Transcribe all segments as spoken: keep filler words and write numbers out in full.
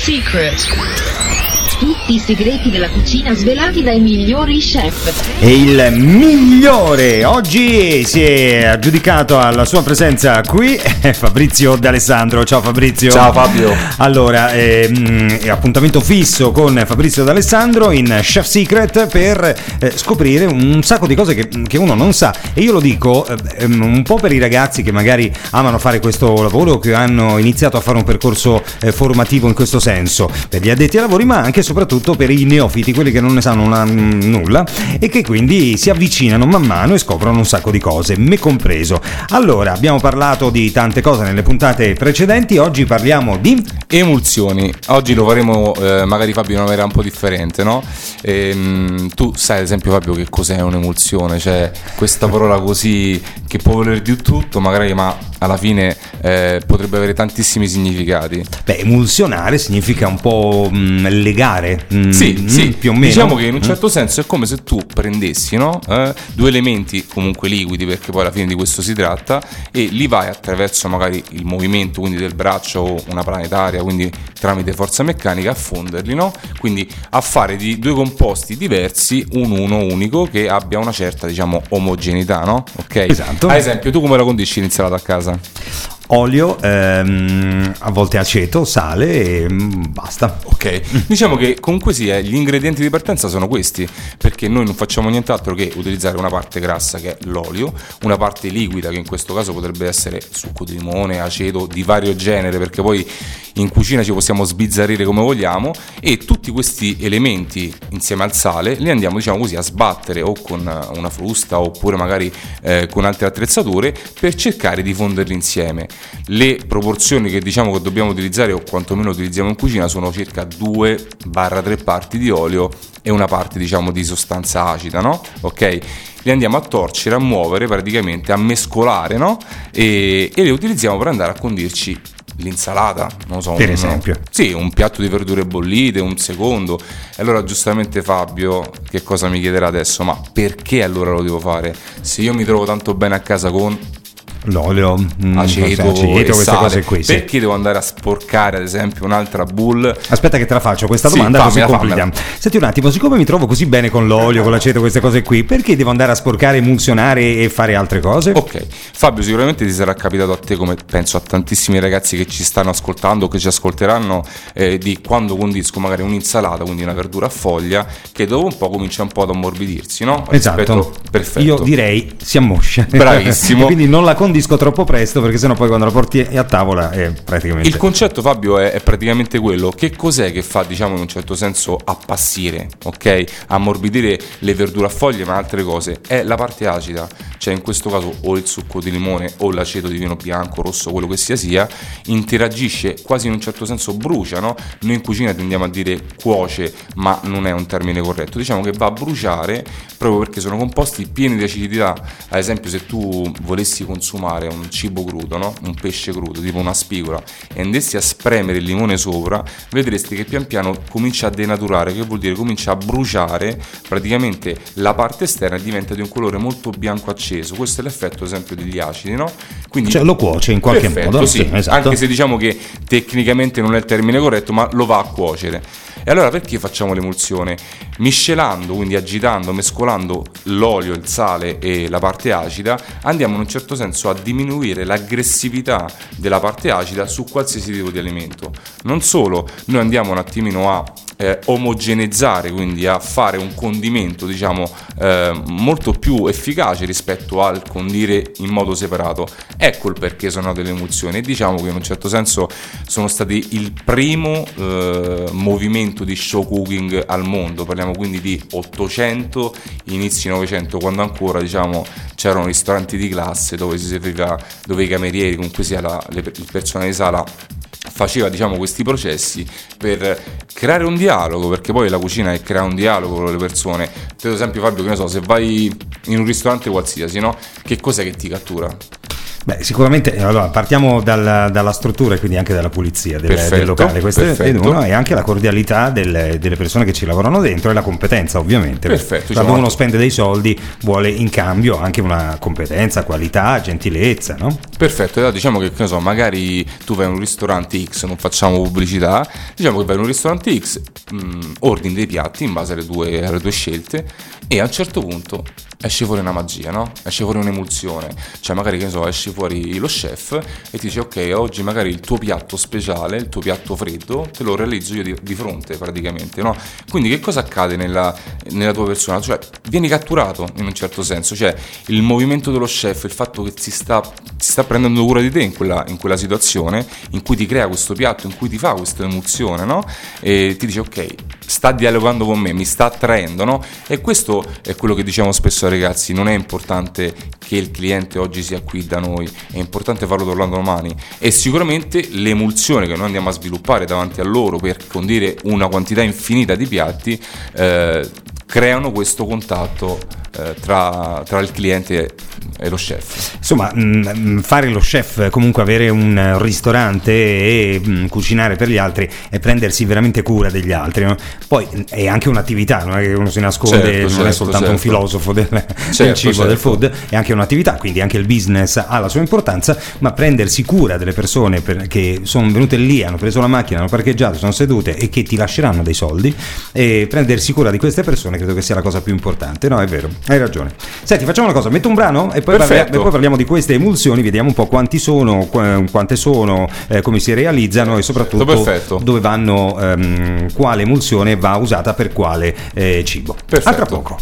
Secret. Tutti i segreti della cucina svelati dai migliori chef. E il migliore oggi si è aggiudicato alla sua presenza qui è Fabrizio D'Alessandro. Ciao Fabrizio. Ciao Fabio. Allora, ehm, appuntamento fisso con Fabrizio D'Alessandro in Chef Secret per eh, scoprire un sacco di cose che, che uno non sa. E io lo dico eh, un po' per i ragazzi che magari amano fare questo lavoro, che hanno iniziato a fare un percorso eh, formativo in questo senso, per gli addetti ai lavori, ma anche soprattutto per i neofiti, quelli che non ne sanno una, nulla e che quindi si avvicinano man mano e scoprono un sacco di cose, me compreso. Allora, abbiamo parlato di tante cose nelle puntate precedenti, oggi parliamo di emulsioni. Oggi lo faremo eh, magari Fabio in una maniera un po' differente, no? Ehm, tu sai ad esempio Fabio che cos'è un'emulsione? Cioè questa parola così che può voler dire tutto magari, ma alla fine eh, potrebbe avere tantissimi significati. Beh, emulsionare significa un po' mh, legare, mh, sì, mh, sì, più o meno. Diciamo che in un certo senso è come se tu prendessi, no? eh, due elementi comunque liquidi, perché poi alla fine di questo si tratta, e li vai attraverso magari il movimento, quindi del braccio o una planetaria, quindi tramite forza meccanica, a fonderli, no? Quindi a fare di due composti diversi un uno unico che abbia una certa, diciamo, omogeneità, no? Ok? Esatto. Ad esempio, tu come la condisci l'insalata a casa? Olio, ehm, a volte aceto, sale e mh, basta. Ok, diciamo che comunque sia gli ingredienti di partenza sono questi, perché noi non facciamo nient'altro che utilizzare una parte grassa che è l'olio, una parte liquida che in questo caso potrebbe essere succo di limone, aceto di vario genere, perché poi in cucina ci possiamo sbizzarrire come vogliamo, e tutti questi elementi insieme al sale li andiamo, diciamo così, a sbattere o con una frusta oppure magari eh, con altre attrezzature per cercare di fonderli insieme. Le proporzioni che diciamo che dobbiamo utilizzare, o quantomeno utilizziamo in cucina, sono circa due tre parti di olio e una parte, diciamo, di sostanza acida, no? Ok? Li andiamo a torcere, a muovere praticamente, a mescolare, no? E, e li utilizziamo per andare a condirci l'insalata, non so, per un, esempio. Sì, un piatto di verdure bollite, un secondo. E allora giustamente Fabio, che cosa mi chiederà adesso? Ma perché allora lo devo fare? Se io mi trovo tanto bene a casa con l'olio, mh, aceto, aceto e queste sale, cose qui, sì. Perché devo andare a sporcare ad esempio un'altra bowl? Aspetta che te la faccio questa Sì, domanda, fammela, così concludiamo. Senti un attimo, siccome mi trovo così bene con l'olio, con l'aceto, queste cose qui, perché devo andare a sporcare, emulsionare e fare altre cose? Ok, Fabio, sicuramente ti sarà capitato a te, come penso a tantissimi ragazzi che ci stanno ascoltando o che ci ascolteranno, eh, di quando condisco magari un'insalata, quindi una verdura a foglia, che dopo un po' comincia un po' ad ammorbidirsi, no? Esatto. Rispetto, perfetto. Io direi si ammoscia. Bravissimo. Quindi non la condisco troppo presto, perché sennò poi quando la porti a tavola è praticamente... Il concetto, Fabio, è, è praticamente quello. Che cos'è che fa, diciamo, in un certo senso appassire, ok? Ammorbidire le verdure a foglie, ma altre cose. È la parte acida, cioè in questo caso o il succo di limone o l'aceto di vino bianco, rosso, quello che sia sia, interagisce, quasi in un certo senso brucia, no? Noi in cucina tendiamo a dire cuoce, ma non è un termine corretto. Diciamo che va a bruciare proprio perché sono composti pieni di acidità. Ad esempio, se tu volessi consumare un cibo crudo, no? Un pesce crudo, tipo una spigola, e andessi a spremere il limone sopra, vedresti che pian piano comincia a denaturare, che vuol dire comincia a bruciare praticamente la parte esterna e diventa di un colore molto bianco acceso. Questo è l'effetto, ad esempio, degli acidi, no? Quindi, cioè lo cuoce in qualche perfetto, modo, sì, sì, esatto. Anche se diciamo che tecnicamente non è il termine corretto, ma lo va a cuocere. E allora perché facciamo l'emulsione? Miscelando, quindi agitando, mescolando l'olio, il sale e la parte acida, andiamo in un certo senso a diminuire l'aggressività della parte acida su qualsiasi tipo di alimento. Non solo, noi andiamo un attimino a eh, omogeneizzare, quindi a fare un condimento, diciamo, eh, molto più efficace rispetto al condire in modo separato. Ecco il perché sono nate le emulsioni, e diciamo che in un certo senso sono stati il primo eh, movimento di show cooking al mondo. Parliamo quindi di ottocento, inizi novecento, quando ancora, diciamo, c'erano ristoranti di classe dove si serviva, dove i camerieri, comunque sia la, le, il personale di sala faceva, diciamo, questi processi per creare un dialogo, perché poi la cucina è creare un dialogo con le persone. Per esempio, Fabio, che ne so, se vai in un ristorante qualsiasi, no? Che cos'è che ti cattura? Beh, sicuramente allora partiamo dal, dalla struttura e quindi anche dalla pulizia del, Perfetto, del locale, questo è perfetto. uno, e anche la cordialità delle, delle persone che ci lavorano dentro e la competenza, ovviamente. Perfetto, Quando diciamo, uno spende dei soldi vuole in cambio anche una competenza, qualità, gentilezza, no? Perfetto, allora diciamo che, che ne so, magari tu vai in un ristorante X, non facciamo pubblicità, diciamo che vai in un ristorante X, mh, ordini dei piatti in base alle tue, alle tue scelte, e a un certo punto esce fuori una magia, no? Esce fuori un'emulsione, cioè magari, che ne so, esce fuori lo chef e ti dice ok, oggi magari il tuo piatto speciale, il tuo piatto freddo te lo realizzo io di, di fronte praticamente, no? Quindi che cosa accade nella, nella tua persona? Cioè vieni catturato in un certo senso, cioè il movimento dello chef, il fatto che si sta, si sta prendendo cura di te in quella, in quella situazione in cui ti crea questo piatto, in cui ti fa questa emozione, no? E ti dice ok, sta dialogando con me, mi sta attraendo, no? E questo è quello che diciamo spesso ai ragazzi: non è importante che il cliente oggi sia qui da noi, è importante farlo tornare domani, e sicuramente l'emulsione che noi andiamo a sviluppare davanti a loro per condire una quantità infinita di piatti eh, creano questo contatto eh, tra, tra il cliente e lo chef. Insomma, mh, fare lo chef, comunque avere un ristorante e mh, cucinare per gli altri è prendersi veramente cura degli altri, no? Poi è anche un'attività, non è che uno si nasconde, certo, non certo, è soltanto certo. un filosofo del, certo, del cibo, certo. del food, è anche un'attività, quindi anche il business ha la sua importanza, ma prendersi cura delle persone per, che sono venute lì, hanno preso la macchina, hanno parcheggiato, sono sedute e che ti lasceranno dei soldi, e prendersi cura di queste persone credo che sia la cosa più importante. No, è vero, hai ragione. Senti, facciamo una cosa, metto un brano e poi, parla- e poi parliamo di queste emulsioni, vediamo un po' quanti sono, qu- quante sono, eh, come si realizzano e soprattutto Perfetto. dove vanno, ehm, quale emulsione va usata per quale eh, cibo. Perfetto. A tra poco.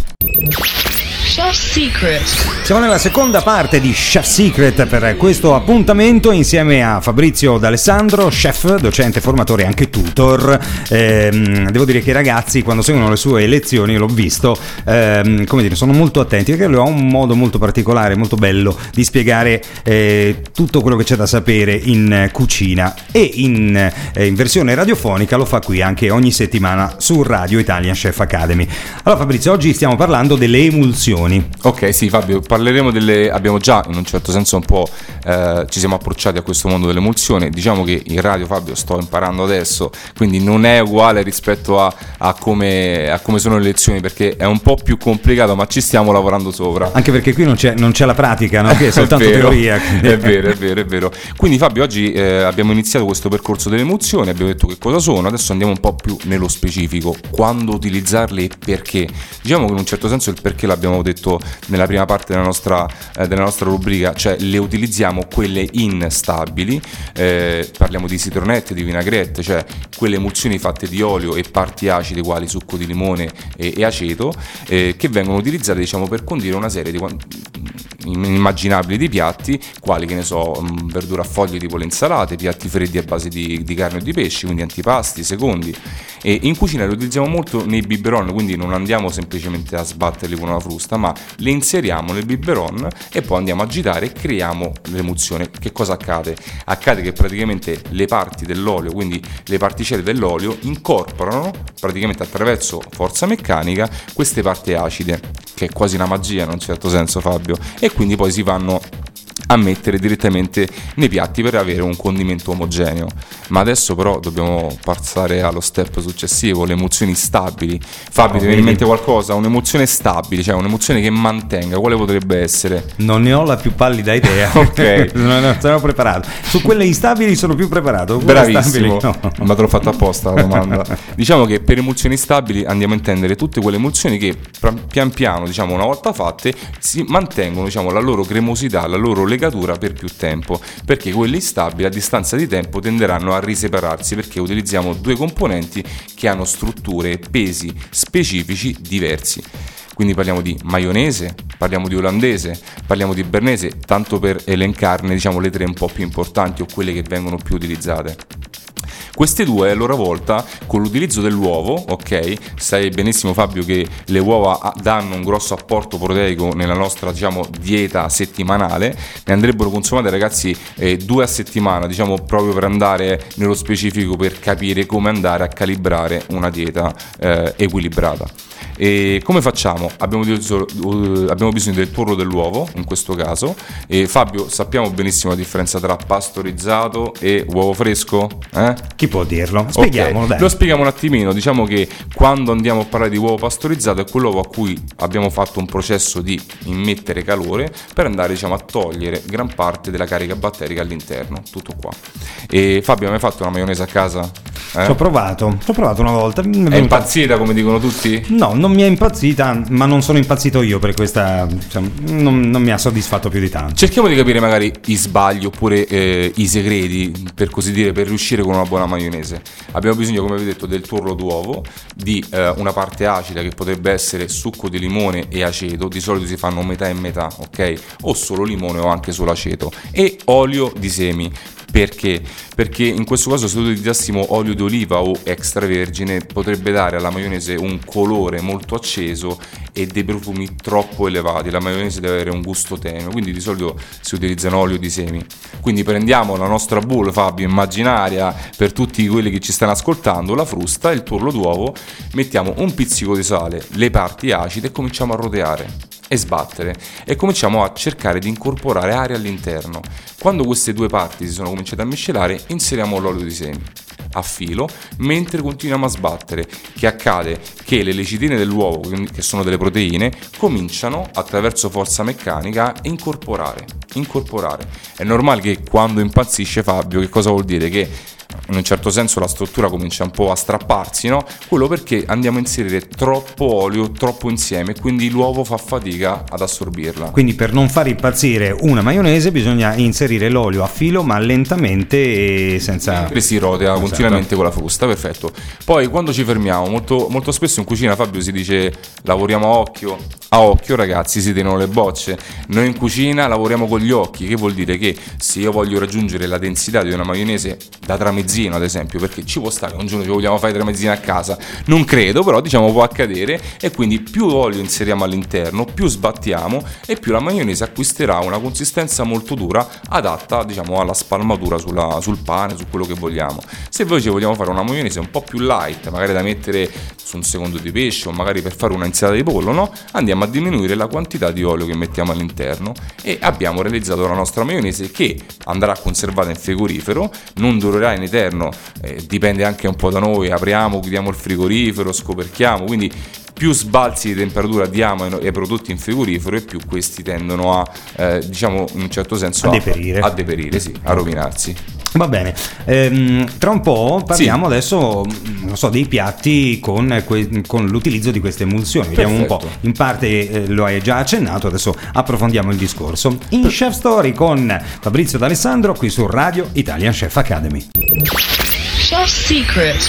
Chef Secret. Siamo nella seconda parte di Chef Secret per questo appuntamento insieme a Fabrizio D'Alessandro, chef, docente, formatore e anche tutor. Ehm, devo dire che i ragazzi, quando seguono le sue lezioni, l'ho visto, ehm, come dire, sono molto attenti, perché lui ha un modo molto particolare, molto bello di spiegare eh, tutto quello che c'è da sapere in cucina, e in, eh, in versione radiofonica lo fa qui anche ogni settimana su Radio Italian Chef Academy. Allora Fabrizio, oggi stiamo parlando delle emulsioni. Ok, sì Fabio, parleremo delle... abbiamo già in un certo senso un po' eh, ci siamo approcciati a questo mondo dell'emulsione. Diciamo che in radio, Fabio, sto imparando adesso, quindi non è uguale rispetto a, a, come, a come sono le lezioni, perché è un po' più complicato, ma ci stiamo lavorando sopra. Anche perché qui non c'è, non c'è la pratica, no? Qui è soltanto è vero, teoria. È vero, è vero, è vero. Quindi Fabio, oggi eh, abbiamo iniziato questo percorso delle emulsioni, abbiamo detto che cosa sono, adesso andiamo un po' più nello specifico, quando utilizzarle e perché. Diciamo che in un certo senso il perché l'abbiamo detto nella prima parte della nostra, eh, della nostra rubrica, cioè le utilizziamo quelle instabili, eh, parliamo di citronette, di vinagrette, cioè quelle emulsioni fatte di olio e parti acide quali succo di limone e, e aceto, eh, che vengono utilizzate, diciamo, per condire una serie di inimmaginabili di piatti, quali, che ne so, mh, verdura a foglie tipo le insalate, piatti freddi a base di, di carne o di pesce, quindi antipasti, secondi. E in cucina le utilizziamo molto nei biberon, quindi non andiamo semplicemente a sbatterli con una frusta, ma le inseriamo nel biberon e poi andiamo a agitare e creiamo l'emulsione. Che cosa accade? Accade che praticamente le parti dell'olio, quindi le particelle dell'olio, incorporano praticamente attraverso forza meccanica queste parti acide, che è quasi una magia in un certo senso, Fabio, e quindi poi si vanno a mettere direttamente nei piatti per avere un condimento omogeneo. Ma adesso però dobbiamo passare allo step successivo, le emulsioni stabili. Fabio, ti viene in mente qualcosa? Un'emulsione stabile, cioè un'emulsione che mantenga, quale potrebbe essere? Non ne ho la più pallida idea. Ok. non, non sono preparato. Su quelle instabili sono più preparato. Quelle Bravissimo, stabili, no. Ma te l'ho fatta apposta la domanda. Diciamo che per emulsioni stabili andiamo a intendere tutte quelle emulsioni che pian piano, diciamo una volta fatte, si mantengono, diciamo, la loro cremosità, la loro legatura per più tempo, perché quelle instabili a distanza di tempo tenderanno a risepararsi, perché utilizziamo due componenti che hanno strutture e pesi specifici diversi. Quindi parliamo di maionese, parliamo di olandese, parliamo di bernese, tanto per elencarne, diciamo, le tre un po' più importanti o quelle che vengono più utilizzate. Queste due, a loro volta, con l'utilizzo dell'uovo, ok, sai benissimo Fabio che le uova danno un grosso apporto proteico nella nostra, diciamo, dieta settimanale, ne andrebbero consumate, ragazzi, eh, due a settimana, diciamo, proprio per andare nello specifico, per capire come andare a calibrare una dieta eh, equilibrata. E come facciamo? Abbiamo, uh, abbiamo bisogno del tuorlo dell'uovo, in questo caso. E Fabio, sappiamo benissimo la differenza tra pastorizzato e uovo fresco? Eh? Chi può dirlo? Spieghiamolo, okay. dai. Lo spieghiamo un attimino. Diciamo che quando andiamo a parlare di uovo pastorizzato è quell'uovo a cui abbiamo fatto un processo di immettere calore per andare, diciamo, a togliere gran parte della carica batterica all'interno. Tutto qua. E Fabio, hai mai fatto una maionese a casa? Eh? Ci ho provato, ci ho provato una volta. È venuta... impazzita, come dicono tutti? No, non mi è impazzita, ma non sono impazzito io per questa, cioè, non, non mi ha soddisfatto più di tanto. Cerchiamo di capire magari i sbagli oppure eh, i segreti, per così dire, per riuscire con una buona maionese. Abbiamo bisogno, come vi detto, del tuorlo d'uovo, di eh, una parte acida che potrebbe essere succo di limone e aceto, di solito si fanno metà e metà, ok? O solo limone o anche solo aceto, e olio di semi. Perché? Perché in questo caso se utilizzassimo olio d'oliva o extravergine potrebbe dare alla maionese un colore molto acceso e dei profumi troppo elevati. La maionese deve avere un gusto tenue, quindi di solito si utilizzano olio di semi. Quindi prendiamo la nostra bowl, Fabio, immaginaria per tutti quelli che ci stanno ascoltando, la frusta, il tuorlo d'uovo, mettiamo un pizzico di sale, le parti acide e cominciamo a roteare e sbattere e cominciamo a cercare di incorporare aria all'interno. Quando queste due parti si sono cominciate a miscelare, inseriamo l'olio di semi a filo mentre continuiamo a sbattere. Che accade? Che le lecitine dell'uovo, che sono delle proteine, cominciano attraverso forza meccanica a incorporare incorporare. È normale che quando impazzisce Fabio, che cosa vuol dire? Che in un certo senso la struttura comincia un po' a strapparsi, no? Quello perché andiamo a inserire troppo olio, troppo insieme, e quindi l'uovo fa fatica ad assorbirla. Quindi per non far impazzire una maionese bisogna inserire l'olio a filo, ma lentamente e senza... E si rotea esatto. continuamente con la frusta, perfetto. Poi quando ci fermiamo, molto, molto spesso in cucina, Fabio, si dice lavoriamo a occhio. A occhio, ragazzi, si tenono le bocce. Noi in cucina lavoriamo con gli occhi, che vuol dire che se io voglio raggiungere la densità di una maionese da tramezzino, ad esempio, perché ci può stare un giorno che vogliamo fare tramezzina a casa, non credo, però diciamo può accadere, e quindi più olio inseriamo all'interno, più sbattiamo e più la maionese acquisterà una consistenza molto dura, adatta, diciamo, alla spalmatura sulla, sul pane, su quello che vogliamo. Se invece vogliamo fare una maionese un po' più light, magari da mettere su un secondo di pesce o magari per fare una insalata di pollo, no? Andiamo a diminuire la quantità di olio che mettiamo all'interno e abbiamo realizzato la nostra maionese, che andrà conservata in frigorifero, non durerà in eterno, eh, dipende anche un po' da noi, apriamo, chiudiamo il frigorifero, scoperchiamo, quindi più sbalzi di temperatura diamo ai prodotti in frigorifero e più questi tendono a, eh, diciamo, in un certo senso a deperire, a, a deperire, sì, a rovinarsi. Va bene, ehm, tra un po' parliamo sì. adesso, non so, dei piatti con, que- con l'utilizzo di queste emulsioni. Vediamo un po', in parte eh, lo hai già accennato, adesso approfondiamo il discorso. In per... Chef Story con Fabrizio D'Alessandro, qui su Radio Italian Chef Academy. Chef Secret.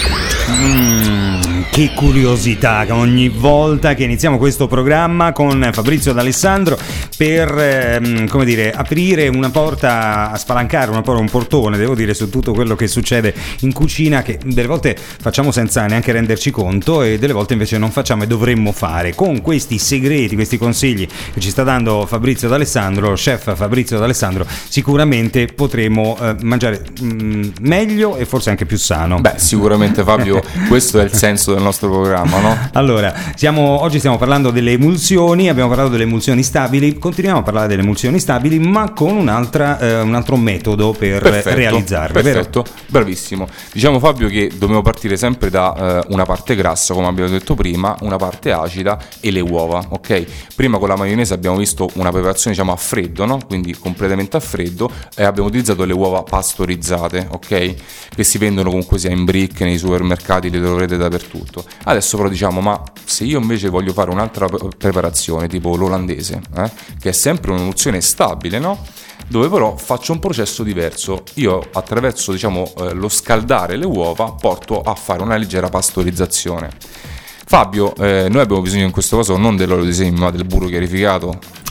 Mm, che curiosità ogni volta che iniziamo questo programma con Fabrizio D'Alessandro per ehm, come dire, aprire una porta, a spalancare una porta, un portone, devo dire, su tutto quello che succede in cucina, che delle volte facciamo senza neanche renderci conto e delle volte invece non facciamo e dovremmo fare. Con questi segreti, questi consigli che ci sta dando Fabrizio D'Alessandro, chef Fabrizio D'Alessandro, sicuramente potremo eh, mangiare mh, meglio e forse anche più sano. Beh, sicuramente, Fabio, questo è il senso del nostro programma, no? Allora, siamo, oggi stiamo parlando delle emulsioni, abbiamo parlato delle emulsioni stabili, continuiamo a parlare delle emulsioni stabili, ma con un'altra, eh, un altro metodo per perfetto, realizzarle. Perfetto, vero? Bravissimo. Diciamo, Fabio, che dobbiamo partire sempre da eh, una parte grassa, come abbiamo detto prima, una parte acida e le uova, ok? Prima con la maionese abbiamo visto una preparazione, diciamo, a freddo, no? Quindi completamente a freddo, e abbiamo utilizzato le uova pastorizzate, ok? Che si vendono comunque sia in brick, nei supermercati, le troverete dappertutto. Adesso però diciamo, ma se io invece voglio fare un'altra preparazione tipo l'olandese, eh, che è sempre un'emulsione stabile, no? Dove però faccio un processo diverso. Io attraverso, diciamo, eh, lo scaldare le uova porto a fare una leggera pastorizzazione. Fabio, eh, noi abbiamo bisogno in questo caso non dell'olio di semi ma del burro chiarificato.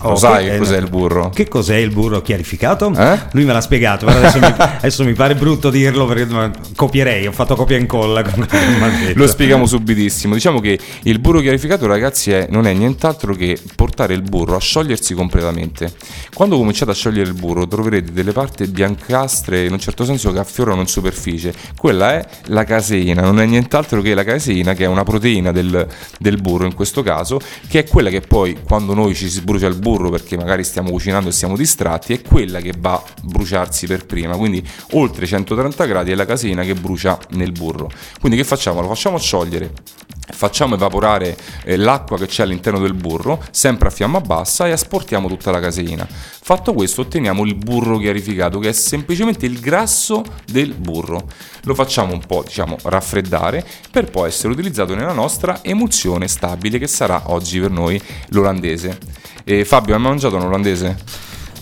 Lo Oh, sai che- che eh, cos'è no. il burro? Che cos'è il burro chiarificato? Eh? Lui me l'ha spiegato, però adesso mi, adesso mi pare brutto dirlo perché ma, copierei, ho fatto copia e incolla. come mi ha detto. Lo spieghiamo subitissimo. Diciamo che il burro chiarificato, ragazzi, è, non è nient'altro che portare il burro a sciogliersi completamente. Quando cominciate a sciogliere il burro troverete delle parti biancastre in un certo senso che affiorano in superficie. Quella è la caseina, non è nient'altro che la caseina, che è una proteina del, del burro in questo caso, che è quella che poi quando noi ci si brucia il burro perché magari stiamo cucinando e siamo distratti, è quella che va a bruciarsi per prima. Quindi oltre centotrenta gradi è la caseina che brucia nel burro. Quindi che facciamo? Lo facciamo sciogliere, facciamo evaporare eh, l'acqua che c'è all'interno del burro sempre a fiamma bassa e asportiamo tutta la caseina. Fatto questo otteniamo il burro chiarificato, che è semplicemente il grasso del burro. Lo facciamo un po', diciamo, raffreddare per poi essere utilizzato nella nostra emulsione stabile, che sarà oggi per noi l'olandese. E Fabio, hai mai mangiato un olandese?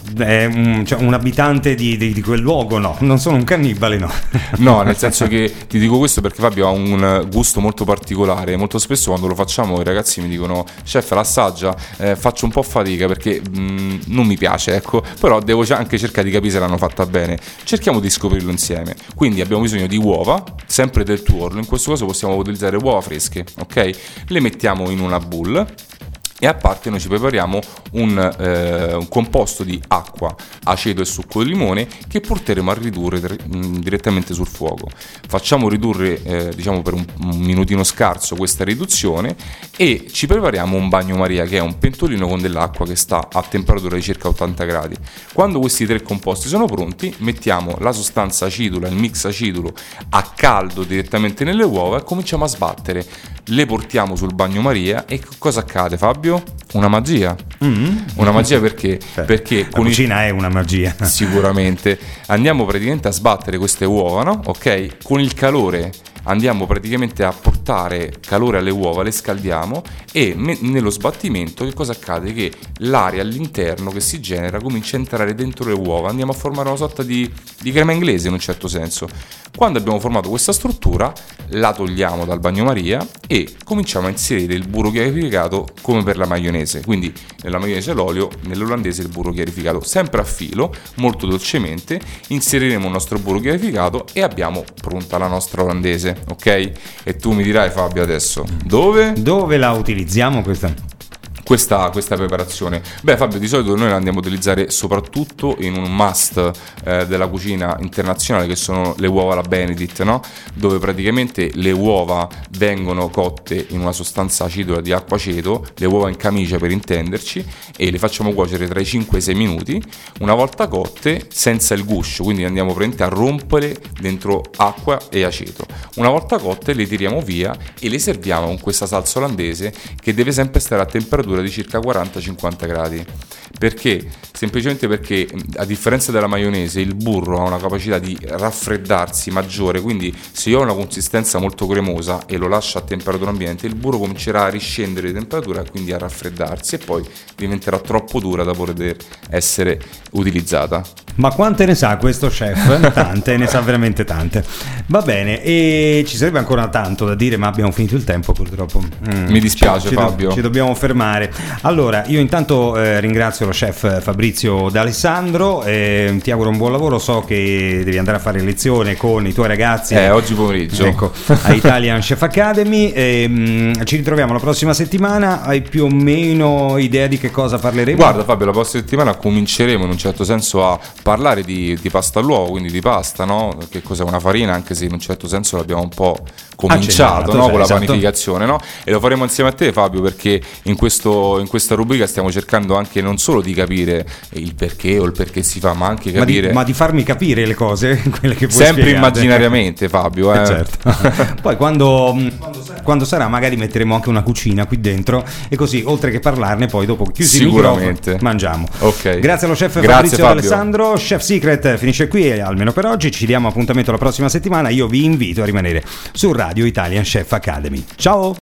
È un, cioè, un abitante di, di, di quel luogo, no, non sono un cannibale, no. No, nel senso che ti dico questo perché Fabio ha un gusto molto particolare. Molto spesso quando lo facciamo i ragazzi mi dicono: chef, l'assaggia, eh, faccio un po' fatica perché mh, non mi piace, ecco, però devo anche cercare di capire se l'hanno fatta bene. Cerchiamo di scoprirlo insieme. Quindi abbiamo bisogno di uova, sempre del tuorlo. In questo caso possiamo utilizzare uova fresche, ok? Le mettiamo in una bowl. E a parte noi ci prepariamo un, eh, un composto di acqua, aceto e succo di limone che porteremo a ridurre tre, mh, direttamente sul fuoco. Facciamo ridurre eh, diciamo per un, un minutino scarso questa riduzione e ci prepariamo un bagnomaria, che è un pentolino con dell'acqua che sta a temperatura di circa ottanta gradi. Quando questi tre composti sono pronti mettiamo la sostanza acidula, il mix acidulo a caldo direttamente nelle uova e cominciamo a sbattere. Le portiamo sul bagnomaria e cosa accade, Fabio? Una magia. Mm. Una magia perché? Beh, Perché la con il- cucina è una magia. sicuramente andiamo praticamente a sbattere queste uova, no? Ok? Con il calore andiamo praticamente a portare calore alle uova, le scaldiamo e me- nello sbattimento che cosa accade? Che l'aria all'interno che si genera comincia a entrare dentro le uova, andiamo a formare una sorta di, di crema inglese in un certo senso. Quando abbiamo formato questa struttura la togliamo dal bagnomaria e cominciamo a inserire il burro chiarificato come per la maionese. Quindi nella maionese l'olio, nell'olandese il burro chiarificato, sempre a filo, molto dolcemente. Inseriremo il nostro burro chiarificato e abbiamo pronta la nostra olandese, ok? E tu mi dirai, Fabio, adesso dove? Dove la utilizziamo questa? Questa, questa preparazione. Beh, Fabio, di solito noi la andiamo a utilizzare soprattutto in un must eh, della cucina internazionale, che sono le uova alla Benedict, no? Dove praticamente le uova vengono cotte in una sostanza acidula di acqua aceto, le uova in camicia per intenderci, e le facciamo cuocere tra i cinque e i sei minuti. Una volta cotte, senza il guscio, quindi andiamo praticamente a rompere dentro acqua e aceto. Una volta cotte le tiriamo via e le serviamo con questa salsa olandese, che deve sempre stare a temperatura di circa quaranta cinquanta gradi. Perché? Semplicemente perché, a differenza della maionese, il burro ha una capacità di raffreddarsi maggiore, quindi se io ho una consistenza molto cremosa e lo lascio a temperatura ambiente, il burro comincerà a riscendere di temperatura e quindi a raffreddarsi e poi diventerà troppo dura da poter essere utilizzata. Ma quante ne sa questo chef? Tante, ne sa veramente tante. Va bene, e ci sarebbe ancora tanto da dire, ma abbiamo finito il tempo purtroppo. Mm. Mi dispiace, ci, ci Fabio. Do- ci dobbiamo fermare. Allora, io intanto eh, ringrazio lo chef Fabrizio D'Alessandro, eh, ti auguro un buon lavoro, so che devi andare a fare lezione con i tuoi ragazzi. Eh, oggi pomeriggio. Ecco, a Italian Chef Academy. E, mm, ci ritroviamo la prossima settimana. Hai più o meno idea di che cosa parleremo? Guarda, Fabio, la prossima settimana cominceremo in un certo senso a parlare di, di pasta all'uovo, quindi di pasta, no? Che cos'è una farina, anche se in un certo senso l'abbiamo un po' cominciato, Accennato, no? cioè, Con la esatto. panificazione, no? E lo faremo insieme a te, Fabio, perché in, questo, in questa rubrica stiamo cercando anche non solo di capire il perché o il perché si fa, ma anche ma di, capire... ma di farmi capire le cose, quelle che vuoi Sempre spiegare. immaginariamente, Fabio, eh? Eh, certo. Poi quando, quando sarà magari metteremo anche una cucina qui dentro e così oltre che parlarne poi dopo chiusi il Sicuramente. microfono mangiamo. Ok. Grazie allo chef Grazie, Fabrizio Fabio. D'Alessandro. Chef Secret finisce qui, almeno per oggi. Ci diamo appuntamento la prossima settimana. Io vi invito a rimanere su Radio Italian Chef Academy. Ciao.